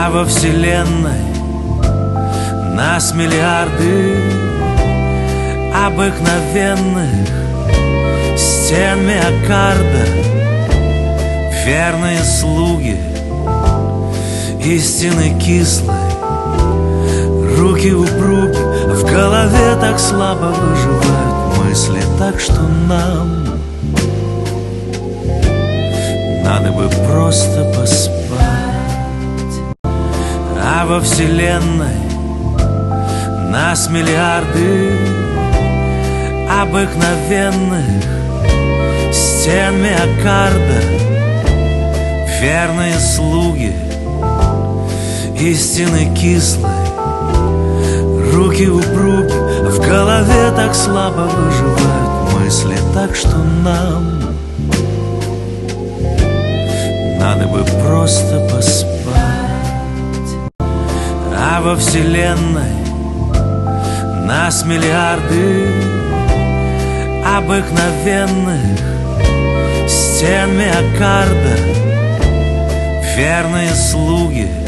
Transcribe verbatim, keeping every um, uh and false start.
А во вселенной нас миллиарды обыкновенных стен миокарда, верные слуги истины кислой, руки упруги, в голове так слабо выживают мысли, так что нам надо бы просто поспать. А во вселенной нас миллиарды обыкновенных стен миокарда, верные слуги истины кислой, руки упруги, в голове так слабо выживают мысли, так что нам надо бы просто поспать. А во вселенной нас миллиарды обыкновенных стен миокарда, верные слуги